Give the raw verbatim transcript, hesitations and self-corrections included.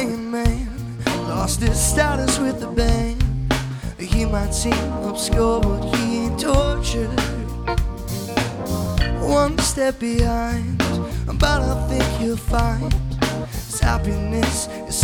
singing man lost his status with the band. He might seem obscure, but he ain't tortured. One step behind, but I think you'll find his happiness is